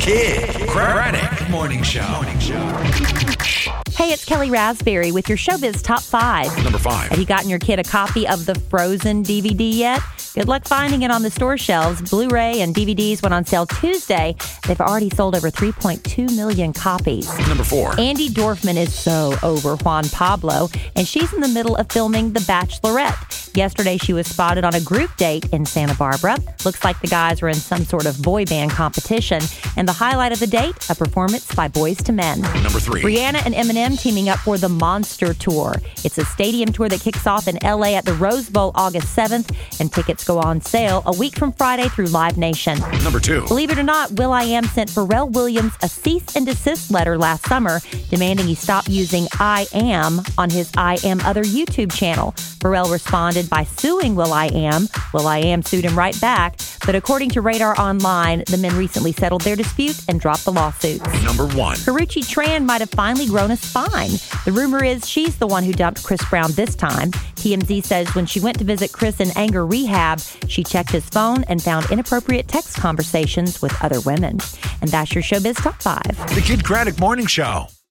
Kid Craddock Morning Show. Hey, it's Kelly Raspberry with your Showbiz Top 5. Number 5. Have you gotten your kid a copy of the Frozen DVD yet? Good luck finding it on the store shelves. Blu-ray and DVDs went on sale Tuesday. They've already sold over 3.2 million copies. Number 4. Andy Dorfman is so over Juan Pablo, and she's in the middle of filming The Bachelorette. Yesterday, she was spotted on a group date in Santa Barbara. Looks like the guys were in some sort of boy band competition. And the highlight of the date, a performance by Boyz II Men. Number 3. Rihanna and Eminem teaming up for the Monster Tour. It's a stadium tour that kicks off in L.A. at the Rose Bowl August 7th, and tickets go on sale a week from Friday through Live Nation. Number 2. Believe it or not, will.i.am sent Pharrell Williams a cease and desist letter last summer demanding he stop using I Am on his I Am Other YouTube channel. Pharrell responded by suing will.i.am. will.i.am sued him right back, but according to Radar Online, the men recently settled their dispute and dropped the lawsuits. Number 1. Karrueche Tran might have finally grown a spine. The rumor is she's the one who dumped Chris Brown this time. TMZ says when she went to visit Chris in anger rehab, she checked his phone and found inappropriate text conversations with other women. And that's your Showbiz Top 5. The Kid Craddock Morning Show.